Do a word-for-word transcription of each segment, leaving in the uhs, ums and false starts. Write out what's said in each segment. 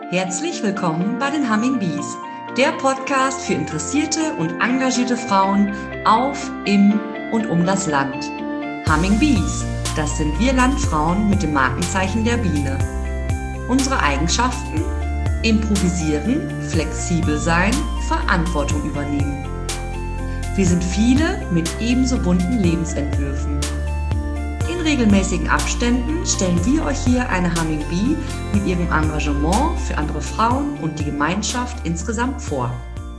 Herzlich willkommen bei den Humming Bees, der Podcast für interessierte und engagierte Frauen auf, im und um das Land. Humming Bees, das sind wir Landfrauen mit dem Markenzeichen der Biene. Unsere Eigenschaften? Improvisieren, flexibel sein, Verantwortung übernehmen. Wir sind viele mit ebenso bunten Lebensentwürfen. In regelmäßigen Abständen stellen wir euch hier eine Humming Bee mit ihrem Engagement für andere Frauen und die Gemeinschaft insgesamt vor.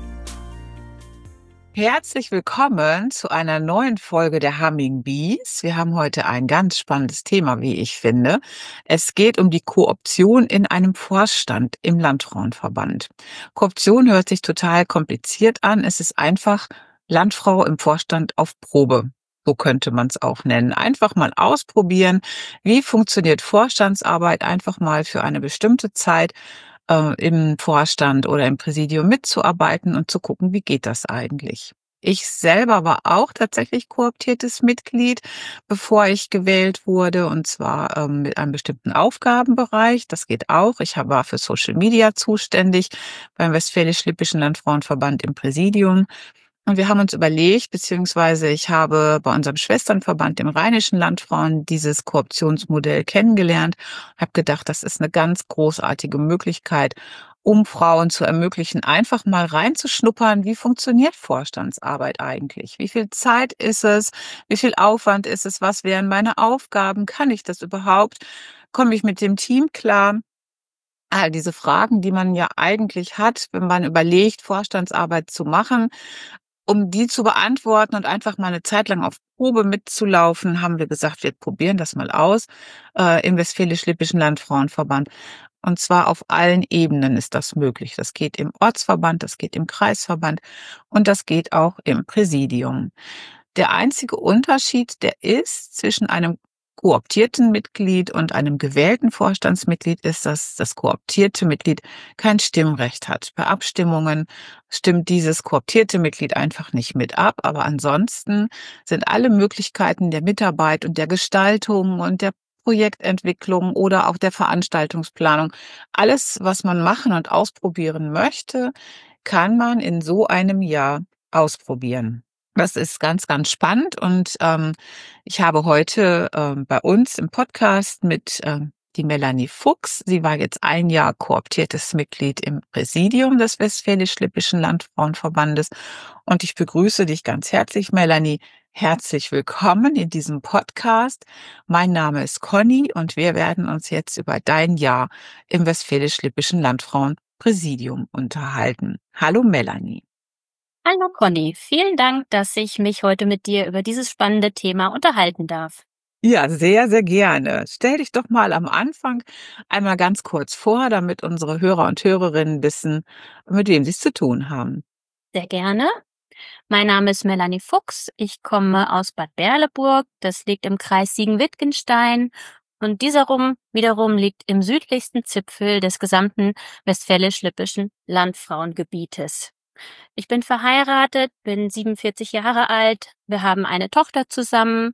Herzlich willkommen zu einer neuen Folge der Humming Bees. Wir haben heute ein ganz spannendes Thema, wie ich finde. Es geht um die Kooption in einem Vorstand im Landfrauenverband. Kooption hört sich total kompliziert an. Es ist einfach Landfrau im Vorstand auf Probe. So könnte man es auch nennen. Einfach mal ausprobieren, wie funktioniert Vorstandsarbeit, einfach mal für eine bestimmte Zeit äh, im Vorstand oder im Präsidium mitzuarbeiten und zu gucken, wie geht das eigentlich. Ich selber war auch tatsächlich kooptiertes Mitglied, bevor ich gewählt wurde, und zwar ähm, mit einem bestimmten Aufgabenbereich. Das geht auch. Ich war für Social Media zuständig beim Westfälisch-Lippischen Landfrauenverband im Präsidium. Und wir haben uns überlegt, beziehungsweise ich habe bei unserem Schwesternverband, dem Rheinischen Landfrauen, dieses Kooptionsmodell kennengelernt, habe gedacht, das ist eine ganz großartige Möglichkeit, um Frauen zu ermöglichen, einfach mal reinzuschnuppern, wie funktioniert Vorstandsarbeit eigentlich? Wie viel Zeit ist es? Wie viel Aufwand ist es? Was wären meine Aufgaben? Kann ich das überhaupt? Komme ich mit dem Team klar? All diese Fragen, die man ja eigentlich hat, wenn man überlegt, Vorstandsarbeit zu machen. Um die zu beantworten und einfach mal eine Zeit lang auf Probe mitzulaufen, haben wir gesagt, wir probieren das mal aus äh, im Westfälisch-Lippischen Landfrauenverband. Und zwar auf allen Ebenen ist das möglich. Das geht im Ortsverband, das geht im Kreisverband und das geht auch im Präsidium. Der einzige Unterschied, der ist zwischen einem kooptierten Mitglied und einem gewählten Vorstandsmitglied, ist, dass das kooptierte Mitglied kein Stimmrecht hat. Bei Abstimmungen stimmt dieses kooptierte Mitglied einfach nicht mit ab, aber ansonsten sind alle Möglichkeiten der Mitarbeit und der Gestaltung und der Projektentwicklung oder auch der Veranstaltungsplanung, alles, was man machen und ausprobieren möchte, kann man in so einem Jahr ausprobieren. Das ist ganz, ganz spannend und ähm, ich habe heute ähm, bei uns im Podcast mit ähm, die Melanie Fuchs. Sie war jetzt ein Jahr kooptiertes Mitglied im Präsidium des Westfälisch-Lippischen Landfrauenverbandes und ich begrüße dich ganz herzlich, Melanie. Herzlich willkommen in diesem Podcast. Mein Name ist Conny und wir werden uns jetzt über dein Jahr im Westfälisch-Lippischen Landfrauenpräsidium unterhalten. Hallo Melanie. Hallo Conny, vielen Dank, dass ich mich heute mit dir über dieses spannende Thema unterhalten darf. Ja, sehr, sehr gerne. Stell dich doch mal am Anfang einmal ganz kurz vor, damit unsere Hörer und Hörerinnen wissen, mit wem sie es zu tun haben. Sehr gerne. Mein Name ist Melanie Fuchs. Ich komme aus Bad Berleburg. Das liegt im Kreis Siegen-Wittgenstein. Und dieser rum wiederum liegt im südlichsten Zipfel des gesamten Westfälisch-Lippischen Landfrauengebietes. Ich bin verheiratet, bin siebenundvierzig Jahre alt. Wir haben eine Tochter zusammen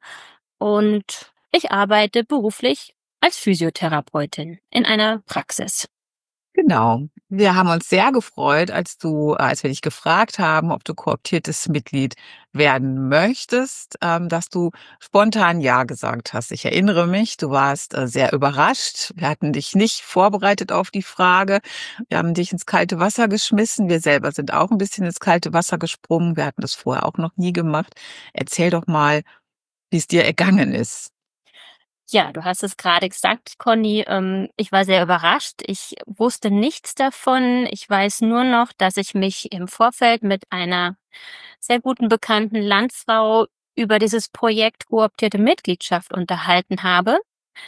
und ich arbeite beruflich als Physiotherapeutin in einer Praxis. Genau. Wir haben uns sehr gefreut, als du, als wir dich gefragt haben, ob du kooptiertes Mitglied werden möchtest, ähm, dass du spontan Ja gesagt hast. Ich erinnere mich, du warst äh, sehr überrascht. Wir hatten dich nicht vorbereitet auf die Frage. Wir haben dich ins kalte Wasser geschmissen. Wir selber sind auch ein bisschen ins kalte Wasser gesprungen. Wir hatten das vorher auch noch nie gemacht. Erzähl doch mal, wie es dir ergangen ist. Ja, du hast es gerade gesagt, Conny. Ähm, ich war sehr überrascht. Ich wusste nichts davon. Ich weiß nur noch, dass ich mich im Vorfeld mit einer sehr guten bekannten Landsfrau über dieses Projekt kooptierte Mitgliedschaft unterhalten habe.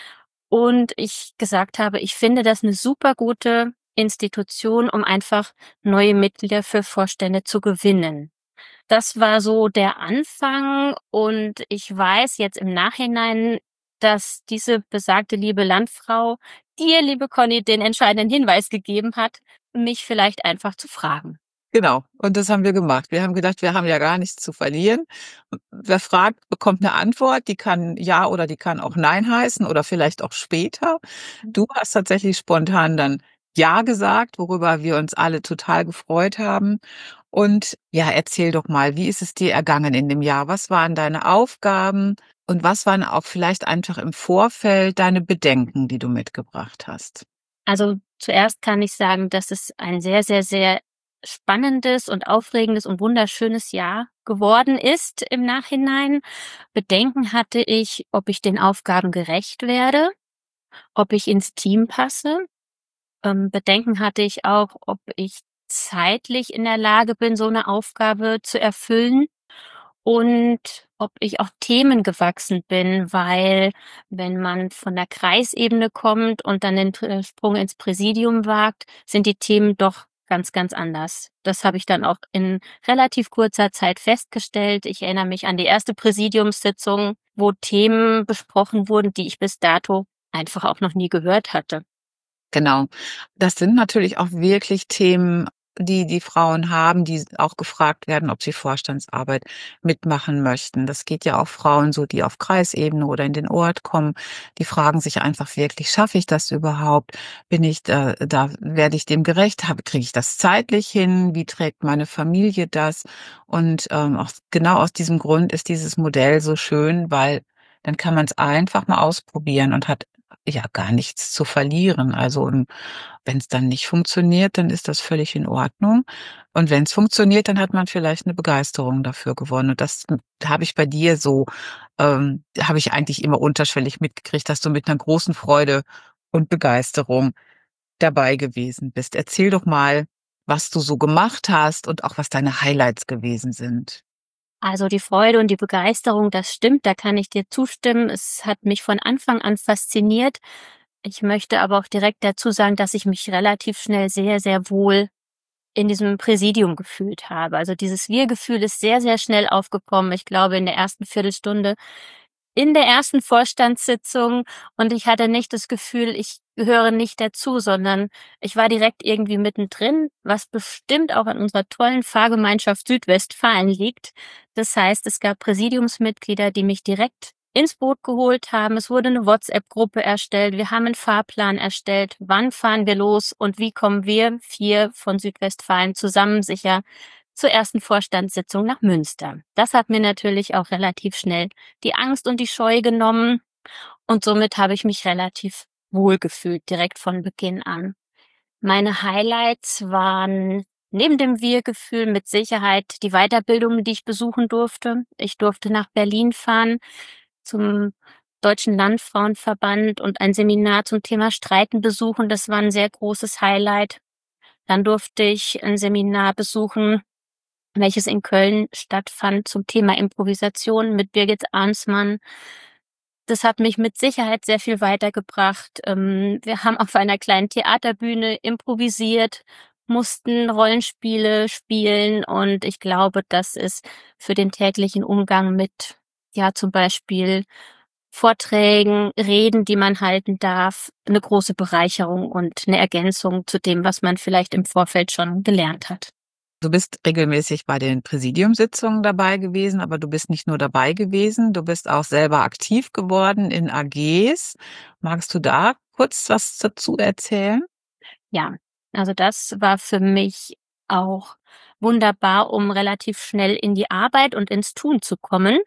Und ich gesagt habe, ich finde das eine super gute Institution, um einfach neue Mitglieder für Vorstände zu gewinnen. Das war so der Anfang und ich weiß jetzt im Nachhinein, dass diese besagte liebe Landfrau dir, liebe Conny, den entscheidenden Hinweis gegeben hat, mich vielleicht einfach zu fragen. Genau, und das haben wir gemacht. Wir haben gedacht, wir haben ja gar nichts zu verlieren. Wer fragt, bekommt eine Antwort, die kann Ja oder die kann auch Nein heißen oder vielleicht auch später. Du hast tatsächlich spontan dann Ja gesagt, worüber wir uns alle total gefreut haben. Und ja, erzähl doch mal, wie ist es dir ergangen in dem Jahr? Was waren deine Aufgaben und was waren auch vielleicht einfach im Vorfeld deine Bedenken, die du mitgebracht hast? Also zuerst kann ich sagen, dass es ein sehr, sehr, sehr spannendes und aufregendes und wunderschönes Jahr geworden ist im Nachhinein. Bedenken hatte ich, ob ich den Aufgaben gerecht werde, ob ich ins Team passe. Ähm, Bedenken hatte ich auch, ob ich zeitlich in der Lage bin, so eine Aufgabe zu erfüllen. Und ob ich auch themengewachsen bin, weil wenn man von der Kreisebene kommt und dann den Tr Sprung ins Präsidium wagt, sind die Themen doch ganz, ganz anders. Das habe ich dann auch in relativ kurzer Zeit festgestellt. Ich erinnere mich an die erste Präsidiumssitzung, wo Themen besprochen wurden, die ich bis dato einfach auch noch nie gehört hatte. Genau. Das sind natürlich auch wirklich Themen, die die Frauen haben, die auch gefragt werden, ob sie Vorstandsarbeit mitmachen möchten. Das geht ja auch Frauen so, die auf Kreisebene oder in den Ort kommen. Die fragen sich einfach wirklich, schaffe ich das überhaupt? Bin ich da, da werde ich dem gerecht? Habe, kriege ich das zeitlich hin? Wie trägt meine Familie das? Und ähm, auch genau aus diesem Grund ist dieses Modell so schön, weil dann kann man es einfach mal ausprobieren und hat ja gar nichts zu verlieren. Also, und wenn es dann nicht funktioniert, dann ist das völlig in Ordnung. Und wenn es funktioniert, dann hat man vielleicht eine Begeisterung dafür gewonnen. Und das hm, habe ich bei dir so ähm, habe ich eigentlich immer unterschwellig mitgekriegt, dass du mit einer großen Freude und Begeisterung dabei gewesen bist. Erzähl doch mal, was du so gemacht hast und auch was deine Highlights gewesen sind. Also die Freude und die Begeisterung, das stimmt, da kann ich dir zustimmen. Es hat mich von Anfang an fasziniert. Ich möchte aber auch direkt dazu sagen, dass ich mich relativ schnell sehr, sehr wohl in diesem Präsidium gefühlt habe. Also dieses Wir-Gefühl ist sehr, sehr schnell aufgekommen. Ich glaube, in der ersten Viertelstunde in der ersten Vorstandssitzung, und ich hatte nicht das Gefühl, ich gehöre nicht dazu, sondern ich war direkt irgendwie mittendrin, was bestimmt auch an unserer tollen Fahrgemeinschaft Südwestfalen liegt. Das heißt, es gab Präsidiumsmitglieder, die mich direkt ins Boot geholt haben. Es wurde eine WhatsApp-Gruppe erstellt. Wir haben einen Fahrplan erstellt. Wann fahren wir los und wie kommen wir vier von Südwestfalen zusammen sicher zur ersten Vorstandssitzung nach Münster? Das hat mir natürlich auch relativ schnell die Angst und die Scheu genommen, und somit habe ich mich relativ wohl gefühlt direkt von Beginn an. Meine Highlights waren neben dem Wir-Gefühl mit Sicherheit die Weiterbildungen, die ich besuchen durfte. Ich durfte nach Berlin fahren zum Deutschen Landfrauenverband und ein Seminar zum Thema Streiten besuchen. Das war ein sehr großes Highlight. Dann durfte ich ein Seminar besuchen, welches in Köln stattfand zum Thema Improvisation mit Birgit Arnsmann. Das hat mich mit Sicherheit sehr viel weitergebracht. Ähm, wir haben auf einer kleinen Theaterbühne improvisiert, mussten Rollenspiele spielen, und ich glaube, das ist für den täglichen Umgang mit, ja, zum Beispiel Vorträgen, Reden, die man halten darf, eine große Bereicherung und eine Ergänzung zu dem, was man vielleicht im Vorfeld schon gelernt hat. Du bist regelmäßig bei den Präsidiumssitzungen dabei gewesen, aber du bist nicht nur dabei gewesen, du bist auch selber aktiv geworden in A Gs. Magst du da kurz was dazu erzählen? Ja, also das war für mich auch wunderbar, um relativ schnell in die Arbeit und ins Tun zu kommen.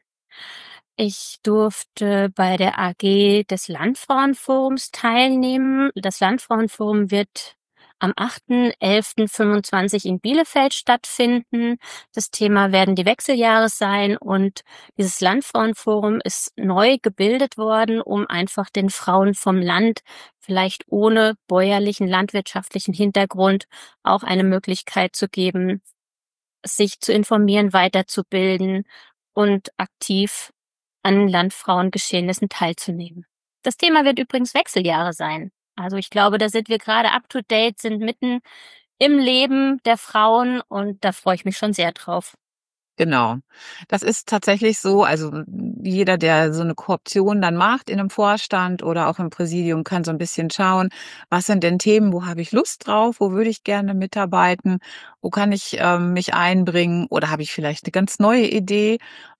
Ich durfte bei der A G des Landfrauenforums teilnehmen. Das Landfrauenforum wird am achten elften fünfundzwanzig in Bielefeld stattfinden. Das Thema werden die Wechseljahre sein, und dieses Landfrauenforum ist neu gebildet worden, um einfach den Frauen vom Land, vielleicht ohne bäuerlichen landwirtschaftlichen Hintergrund, auch eine Möglichkeit zu geben, sich zu informieren, weiterzubilden und aktiv an Landfrauengeschehnissen teilzunehmen. Das Thema wird übrigens Wechseljahre sein. Also ich glaube, da sind wir gerade up to date, sind mitten im Leben der Frauen, und da freue ich mich schon sehr drauf. Genau. Das ist tatsächlich so, also m, jeder, der so eine Kooption dann macht in einem Vorstand oder auch im Präsidium, kann so ein bisschen schauen, was sind denn Themen, wo habe ich Lust drauf, wo würde ich gerne mitarbeiten, wo kann ich ähm, mich einbringen oder habe ich vielleicht eine ganz neue Idee,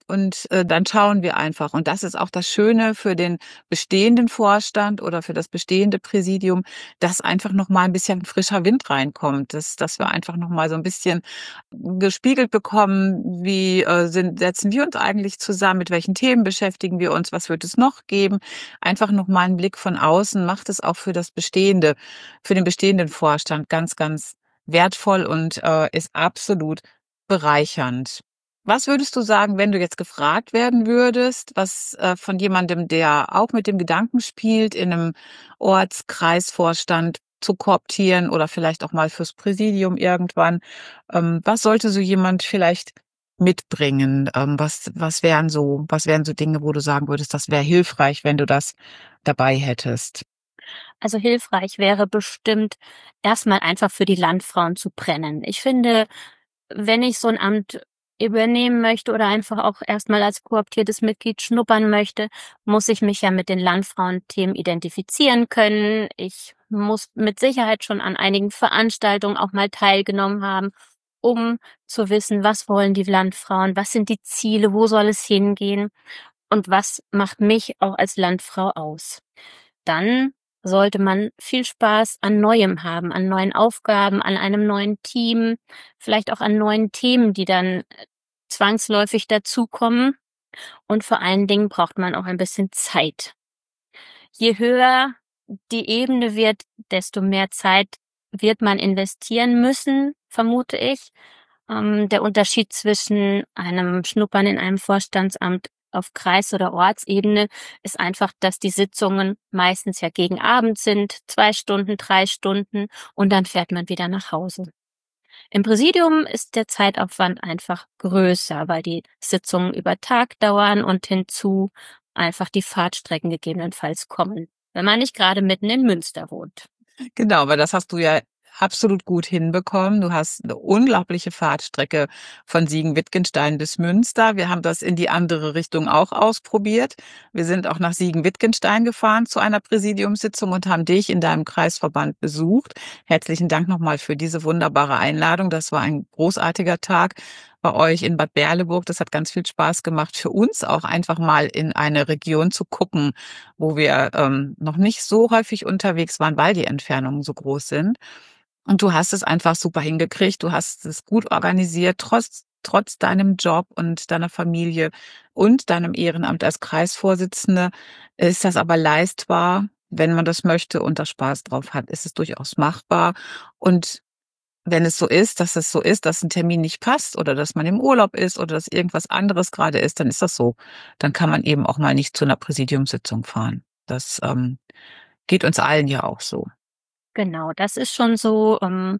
und äh, dann schauen wir einfach. Und das ist auch das Schöne für den bestehenden Vorstand oder für das bestehende Präsidium, dass einfach noch mal ein bisschen frischer Wind reinkommt, dass, dass wir einfach noch mal so ein bisschen gespiegelt bekommen, wie äh, sind, setzen wir uns eigentlich zusammen, mit welchen Themen beschäftigen wir uns, was wird es noch geben. Einfach noch mal einen Blick von außen macht es auch für das bestehende, für den bestehenden Vorstand ganz, ganz wertvoll und äh, ist absolut bereichernd. Was würdest du sagen, wenn du jetzt gefragt werden würdest, was äh, von jemandem, der auch mit dem Gedanken spielt, in einem Ortskreisvorstand zu kooptieren oder vielleicht auch mal fürs Präsidium irgendwann, ähm, was sollte so jemand vielleicht mitbringen? Ähm, was, was wären so, was wären so Dinge, wo du sagen würdest, das wäre hilfreich, wenn du das dabei hättest? Also hilfreich wäre bestimmt, erstmal einfach für die Landfrauen zu brennen. Ich finde, wenn ich so ein Amt übernehmen möchte oder einfach auch erstmal als kooptiertes Mitglied schnuppern möchte, muss ich mich ja mit den Landfrauenthemen identifizieren können. Ich muss mit Sicherheit schon an einigen Veranstaltungen auch mal teilgenommen haben, um zu wissen, was wollen die Landfrauen, was sind die Ziele, wo soll es hingehen und was macht mich auch als Landfrau aus. Dann sollte man viel Spaß an Neuem haben, an neuen Aufgaben, an einem neuen Team, vielleicht auch an neuen Themen, die dann äh, zwangsläufig dazukommen. Und vor allen Dingen braucht man auch ein bisschen Zeit. Je höher die Ebene wird, desto mehr Zeit wird man investieren müssen, vermute ich. Ähm, der Unterschied zwischen einem Schnuppern in einem Vorstandsamt auf Kreis- oder Ortsebene ist einfach, dass die Sitzungen meistens ja gegen Abend sind, zwei Stunden, drei Stunden, und dann fährt man wieder nach Hause. Im Präsidium ist der Zeitaufwand einfach größer, weil die Sitzungen über Tag dauern und hinzu einfach die Fahrtstrecken gegebenenfalls kommen, wenn man nicht gerade mitten in Münster wohnt. Genau, aber das hast du ja absolut gut hinbekommen. Du hast eine unglaubliche Fahrtstrecke von Siegen-Wittgenstein bis Münster. Wir haben das in die andere Richtung auch ausprobiert. Wir sind auch nach Siegen-Wittgenstein gefahren zu einer Präsidiumssitzung und haben dich in deinem Kreisverband besucht. Herzlichen Dank nochmal für diese wunderbare Einladung. Das war ein großartiger Tag bei euch in Bad Berleburg. Das hat ganz viel Spaß gemacht für uns, auch einfach mal in eine Region zu gucken, wo wir ähm, noch nicht so häufig unterwegs waren, weil die Entfernungen so groß sind. Und du hast es einfach super hingekriegt. Du hast es gut organisiert, trotz, trotz deinem Job und deiner Familie und deinem Ehrenamt als Kreisvorsitzende ist das aber leistbar. Wenn man das möchte und da Spaß drauf hat, ist es durchaus machbar. Und wenn es so ist, dass es so ist, dass ein Termin nicht passt oder dass man im Urlaub ist oder dass irgendwas anderes gerade ist, dann ist das so. Dann kann man eben auch mal nicht zu einer Präsidiumssitzung fahren. Das ähm, geht uns allen ja auch so. Genau, das ist schon so. Ähm,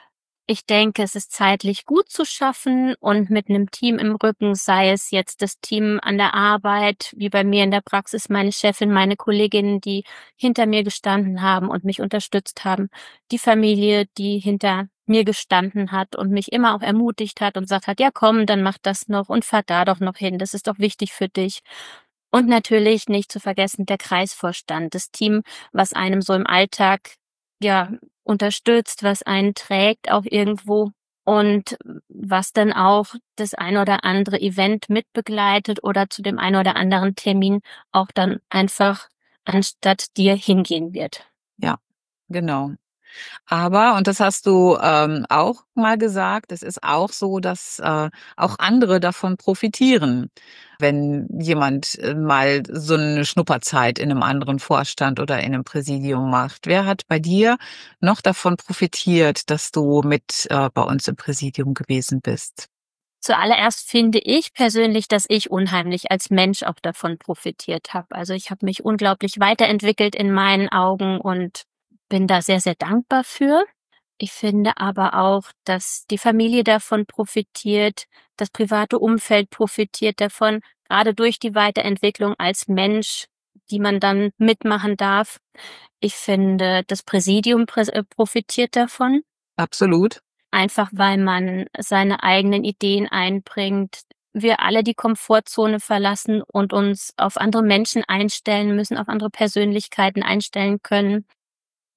ich denke, es ist zeitlich gut zu schaffen und mit einem Team im Rücken, sei es jetzt das Team an der Arbeit, wie bei mir in der Praxis, meine Chefin, meine Kolleginnen, die hinter mir gestanden haben und mich unterstützt haben, die Familie, die hinter mir gestanden hat und mich immer auch ermutigt hat und gesagt hat, ja komm, dann mach das noch und fahr da doch noch hin, das ist doch wichtig für dich. Und natürlich nicht zu vergessen der Kreisvorstand, das Team, was einem so im Alltag ja unterstützt, was einen trägt auch irgendwo und was dann auch das ein oder andere Event mitbegleitet oder zu dem ein oder anderen Termin auch dann einfach anstatt dir hingehen wird. Ja, genau. Aber, und das hast du ähm, auch mal gesagt, es ist auch so, dass äh, auch andere davon profitieren, wenn jemand äh, mal so eine Schnupperzeit in einem anderen Vorstand oder in einem Präsidium macht. Wer hat bei dir noch davon profitiert, dass du mit äh, bei uns im Präsidium gewesen bist? Zuallererst finde ich persönlich, dass ich unheimlich als Mensch auch davon profitiert habe. Also ich habe mich unglaublich weiterentwickelt in meinen Augen und bin da sehr, sehr dankbar für. Ich finde aber auch, dass die Familie davon profitiert, das private Umfeld profitiert davon, gerade durch die Weiterentwicklung als Mensch, die man dann mitmachen darf. Ich finde, das Präsidium prä- äh, profitiert davon. Absolut. Einfach weil man seine eigenen Ideen einbringt, wir alle die Komfortzone verlassen und uns auf andere Menschen einstellen müssen, auf andere Persönlichkeiten einstellen können.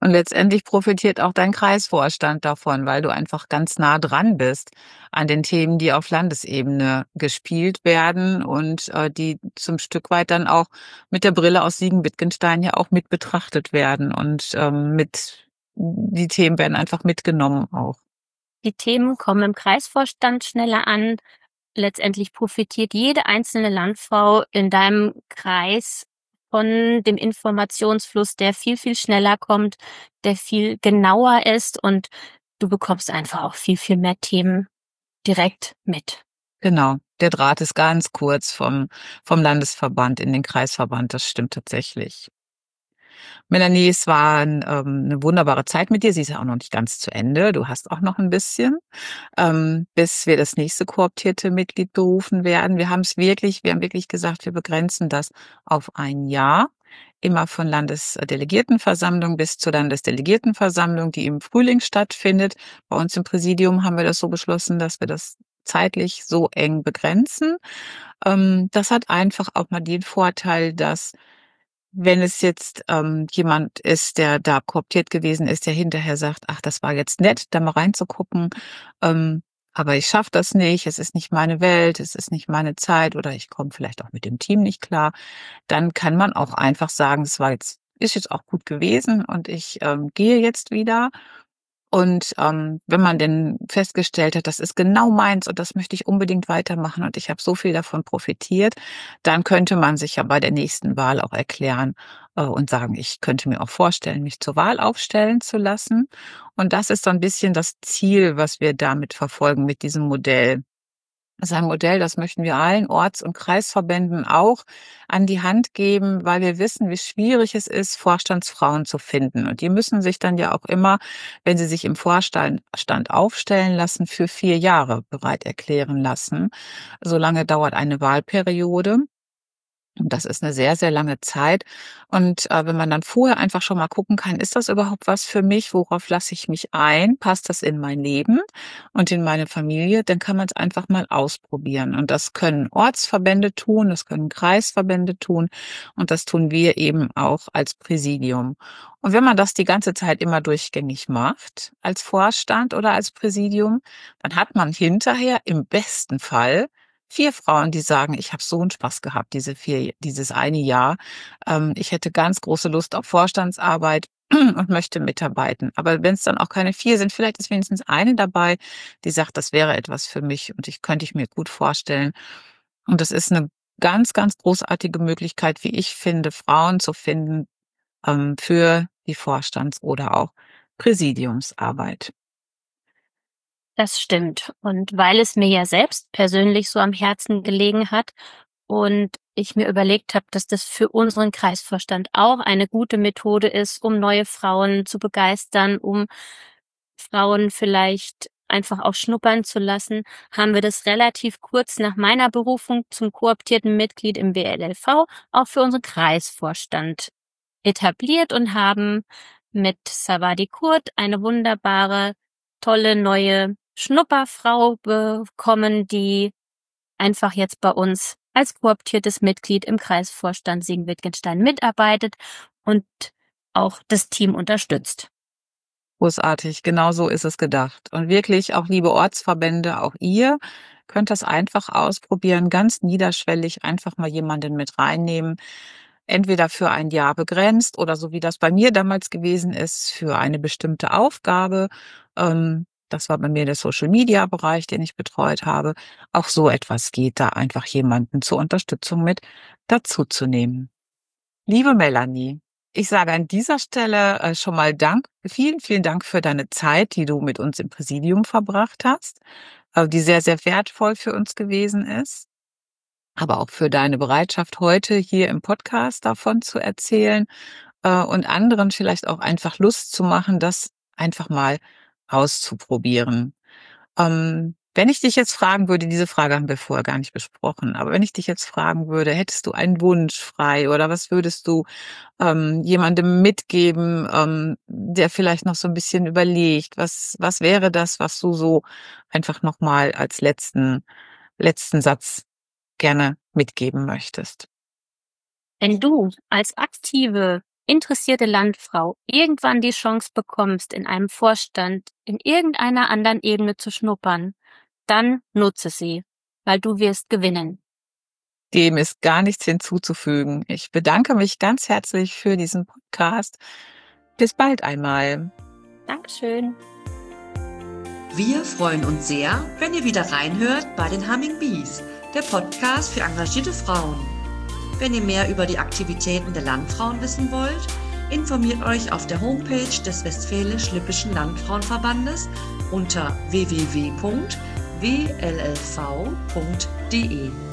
Und letztendlich profitiert auch dein Kreisvorstand davon, weil du einfach ganz nah dran bist an den Themen, die auf Landesebene gespielt werden und äh, die zum Stück weit dann auch mit der Brille aus Siegen-Wittgenstein ja auch mit betrachtet werden und ähm, mit die Themen werden einfach mitgenommen auch. Die Themen kommen im Kreisvorstand schneller an. Letztendlich profitiert jede einzelne Landfrau in deinem Kreis von dem Informationsfluss, der viel, viel schneller kommt, der viel genauer ist und du bekommst einfach auch viel, viel mehr Themen direkt mit. Genau. Der Draht ist ganz kurz vom, vom Landesverband in den Kreisverband. Das stimmt tatsächlich. Melanie, es war ähm, eine wunderbare Zeit mit dir. Sie ist ja auch noch nicht ganz zu Ende. Du hast auch noch ein bisschen, ähm, bis wir das nächste kooptierte Mitglied berufen werden. Wir haben es wirklich, wir haben wirklich gesagt, wir begrenzen das auf ein Jahr. Immer von Landesdelegiertenversammlung bis zur Landesdelegiertenversammlung, die im Frühling stattfindet. Bei uns im Präsidium haben wir das so beschlossen, dass wir das zeitlich so eng begrenzen. Ähm, das hat einfach auch mal den Vorteil, dass wenn es jetzt ähm, jemand ist, der da kooptiert gewesen ist, der hinterher sagt, ach, das war jetzt nett, da mal reinzugucken, ähm, aber ich schaffe das nicht, es ist nicht meine Welt, es ist nicht meine Zeit oder ich komme vielleicht auch mit dem Team nicht klar, dann kann man auch einfach sagen, es war jetzt, ist jetzt auch gut gewesen und ich ähm, gehe jetzt wieder. Und ähm, wenn man denn festgestellt hat, das ist genau meins und das möchte ich unbedingt weitermachen und ich habe so viel davon profitiert, dann könnte man sich ja bei der nächsten Wahl auch erklären äh, und sagen, ich könnte mir auch vorstellen, mich zur Wahl aufstellen zu lassen. Und das ist so ein bisschen das Ziel, was wir damit verfolgen mit diesem Modell. Das ist ein Modell, das möchten wir allen Orts- und Kreisverbänden auch an die Hand geben, weil wir wissen, wie schwierig es ist, Vorstandsfrauen zu finden. Und die müssen sich dann ja auch immer, wenn sie sich im Vorstand Stand aufstellen lassen, für vier Jahre bereit erklären lassen. So lange dauert eine Wahlperiode. Und das ist eine sehr, sehr lange Zeit. Und äh, wenn man dann vorher einfach schon mal gucken kann, ist das überhaupt was für mich? Worauf lasse ich mich ein? Passt das in mein Leben und in meine Familie? Dann kann man es einfach mal ausprobieren. Und das können Ortsverbände tun, das können Kreisverbände tun und das tun wir eben auch als Präsidium. Und wenn man das die ganze Zeit immer durchgängig macht, als Vorstand oder als Präsidium, dann hat man hinterher im besten Fall vier Frauen, die sagen, ich habe so einen Spaß gehabt, diese vier, dieses eine Jahr. Ähm, ich hätte ganz große Lust auf Vorstandsarbeit und möchte mitarbeiten. Aber wenn es dann auch keine vier sind, vielleicht ist wenigstens eine dabei, die sagt, das wäre etwas für mich und ich könnte ich mir gut vorstellen. Und das ist eine ganz, ganz großartige Möglichkeit, wie ich finde, Frauen zu finden ähm, für die Vorstands- oder auch Präsidiumsarbeit. Das stimmt. Und weil es mir ja selbst persönlich so am Herzen gelegen hat und ich mir überlegt habe, dass das für unseren Kreisvorstand auch eine gute Methode ist, um neue Frauen zu begeistern, um Frauen vielleicht einfach auch schnuppern zu lassen, haben wir das relativ kurz nach meiner Berufung zum kooptierten Mitglied im W L L V auch für unseren Kreisvorstand etabliert und haben mit Savadi Kurt eine wunderbare, tolle neue Schnupperfrau bekommen, die einfach jetzt bei uns als kooptiertes Mitglied im Kreisvorstand Siegen-Wittgenstein mitarbeitet und auch das Team unterstützt. Großartig, genau so ist es gedacht. Und wirklich auch liebe Ortsverbände, auch ihr könnt das einfach ausprobieren, ganz niederschwellig einfach mal jemanden mit reinnehmen. Entweder für ein Jahr begrenzt oder so wie das bei mir damals gewesen ist, für eine bestimmte Aufgabe. Ähm, das war bei mir der Social-Media-Bereich, den ich betreut habe. Auch so etwas geht da einfach jemanden zur Unterstützung mit dazuzunehmen. Liebe Melanie, ich sage an dieser Stelle äh, schon mal Dank, vielen, vielen Dank für deine Zeit, die du mit uns im Präsidium verbracht hast, äh, die sehr, sehr wertvoll für uns gewesen ist, aber auch für deine Bereitschaft, heute hier im Podcast davon zu erzählen äh, und anderen vielleicht auch einfach Lust zu machen, das einfach mal auszuprobieren. Ähm, wenn ich dich jetzt fragen würde, diese Frage haben wir vorher gar nicht besprochen, aber wenn ich dich jetzt fragen würde, hättest du einen Wunsch frei oder was würdest du ähm, jemandem mitgeben, ähm, der vielleicht noch so ein bisschen überlegt, was was wäre das, was du so einfach noch mal als letzten letzten Satz gerne mitgeben möchtest? Wenn du als aktive interessierte Landfrau irgendwann die Chance bekommst, in einem Vorstand in irgendeiner anderen Ebene zu schnuppern, dann nutze sie, weil du wirst gewinnen. Dem ist gar nichts hinzuzufügen. Ich bedanke mich ganz herzlich für diesen Podcast. Bis bald einmal. Dankeschön. Wir freuen uns sehr, wenn ihr wieder reinhört bei den Humming Bees, der Podcast für engagierte Frauen. Wenn ihr mehr über die Aktivitäten der Landfrauen wissen wollt, informiert euch auf der Homepage des Westfälisch-Lippischen Landfrauenverbandes unter w w w punkt w l l v punkt d e.